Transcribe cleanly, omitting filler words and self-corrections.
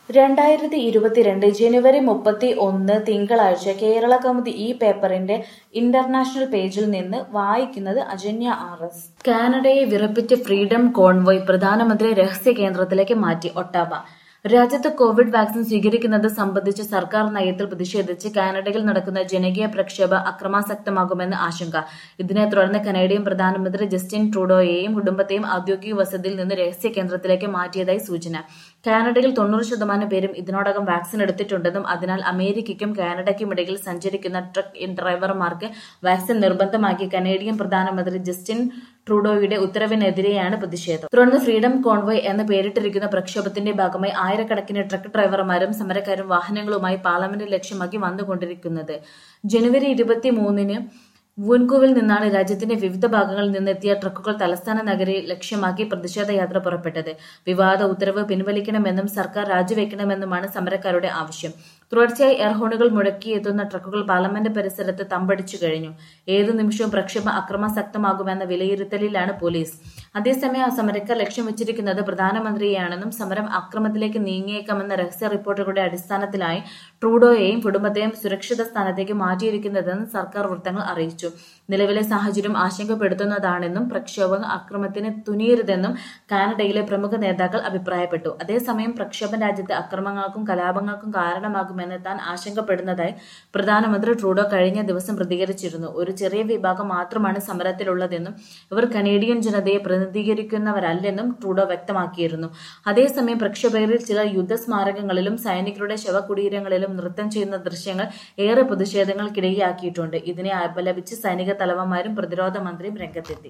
2022 ജനുവരി 31 തിങ്കളാഴ്ച കേരള കൗമുദി ഈ പേപ്പറിന്റെ ഇന്റർനാഷണൽ പേജിൽ നിന്ന് വായിക്കുന്നത് അജന്യ RS. കാനഡയെ വിറപ്പിച്ച് ഫ്രീഡം കോൺവോയ് പ്രധാനമന്ത്രി രഹസ്യ കേന്ദ്രത്തിലേക്ക് മാറ്റി. ഒട്ടാവ. രാജ്യത്ത് കോവിഡ് വാക്സിൻ സ്വീകരിക്കുന്നത് സംബന്ധിച്ച സർക്കാർ നയത്തിൽ പ്രതിഷേധിച്ച് കാനഡയിൽ നടക്കുന്ന ജനകീയ പ്രക്ഷോഭം അക്രമാസക്തമാകുമെന്ന് ആശങ്ക. ഇതിനെ തുടർന്ന് കനേഡിയൻ പ്രധാനമന്ത്രി ജസ്റ്റിൻ ട്രൂഡോയെയും കുടുംബത്തെയും ഔദ്യോഗിക വസതിയിൽ നിന്ന് രഹസ്യ കേന്ദ്രത്തിലേക്ക് മാറ്റിയതായി സൂചന. കാനഡയിൽ 90% പേരും ഇതിനോടകം വാക്സിൻ എടുത്തിട്ടുണ്ടെന്നും അതിനാൽ അമേരിക്കയ്ക്കും കാനഡയ്ക്കുമിടയിൽ സഞ്ചരിക്കുന്ന ട്രക്ക് ഡ്രൈവർമാർക്ക് വാക്സിൻ നിർബന്ധമാക്കി കനേഡിയൻ പ്രധാനമന്ത്രി ജസ്റ്റിൻ ട്രൂഡോയുടെ ഉത്തരവിനെതിരെയാണ് പ്രതിഷേധം. തുടർന്ന് ഫ്രീഡം കോൺവോയ് എന്ന് പേരിട്ടിരിക്കുന്ന പ്രക്ഷോഭത്തിന്റെ ഭാഗമായി ആയിരക്കണക്കിന് ട്രക്ക് ഡ്രൈവർമാരും സമരക്കാരും വാഹനങ്ങളുമായി പാർലമെന്റ് ലക്ഷ്യമാക്കി വന്നുകൊണ്ടിരിക്കുന്നത്. ജനുവരി 23-ന് വൂൻകൂവിൽ നിന്നാണ് രാജ്യത്തിന്റെ വിവിധ ഭാഗങ്ങളിൽ നിന്നെത്തിയ ട്രക്കുകൾ തലസ്ഥാന നഗരി ലക്ഷ്യമാക്കി പ്രതിഷേധ യാത്ര പുറപ്പെട്ടത്. വിവാദ ഉത്തരവ് പിൻവലിക്കണമെന്നും സർക്കാർ രാജിവെക്കണമെന്നുമാണ് സമരക്കാരുടെ ആവശ്യം. തുടർച്ചയായി എയർഹോണുകൾ മുഴക്കിയെത്തുന്ന ട്രക്കുകൾ പാർലമെന്റ് പരിസരത്ത് തമ്പടിച്ചു കഴിഞ്ഞു. ഏതു നിമിഷവും പ്രക്ഷോഭം അക്രമാസക്തമാകുമെന്ന വിലയിരുത്തലിലാണ് പോലീസ്. അതേസമയം സമരക്കാർ ലക്ഷ്യം വെച്ചിരിക്കുന്നത് പ്രധാനമന്ത്രിയെയാണെന്നും സമരം അക്രമത്തിലേക്ക് നീങ്ങിയേക്കാമെന്ന രഹസ്യ റിപ്പോർട്ടുകളുടെ അടിസ്ഥാനത്തിലായി ട്രൂഡോയെയും കുടുംബത്തെയും സുരക്ഷിത സ്ഥാനത്തേക്ക് മാറ്റിയിരിക്കുന്നതെന്ന് സർക്കാർ വൃത്തങ്ങൾ അറിയിച്ചു. നിലവിലെ സാഹചര്യം ആശങ്കപ്പെടുത്തുന്നതാണെന്നും പ്രക്ഷോഭം അക്രമത്തിന് തുനിയരുതെന്നും കാനഡയിലെ പ്രമുഖ നേതാക്കൾ അഭിപ്രായപ്പെട്ടു. അതേസമയം പ്രക്ഷോഭം രാജ്യത്തെ അക്രമങ്ങൾക്കും കലാപങ്ങൾക്കും കാരണമാകുമെന്ന് താൻ ആശങ്കപ്പെടുന്നതായി പ്രധാനമന്ത്രി ട്രൂഡോ കഴിഞ്ഞ ദിവസം പ്രതികരിച്ചിരുന്നു. ഒരു ചെറിയ വിഭാഗം മാത്രമാണ് സമരത്തിലുള്ളതെന്നും ഇവർ കനേഡിയൻ ജനതയെ പ്രതിനിധീകരിക്കുന്നവരല്ലെന്നും ട്രൂഡോ വ്യക്തമാക്കിയിരുന്നു. അതേസമയം പ്രക്ഷോഭകരിൽ ചിലർ യുദ്ധസ്മാരകങ്ങളിലും സൈനികരുടെ ശവകുടീരങ്ങളിലും നൃത്തം ചെയ്യുന്ന ദൃശ്യങ്ങൾ ഏറെ പ്രതിഷേധങ്ങൾക്കിടയാക്കിയിട്ടുണ്ട്. ഇതിനെ അപലപിച്ച് സൈനിക തലവന്മാരും പ്രതിരോധ മന്ത്രിയും രംഗത്തെത്തി.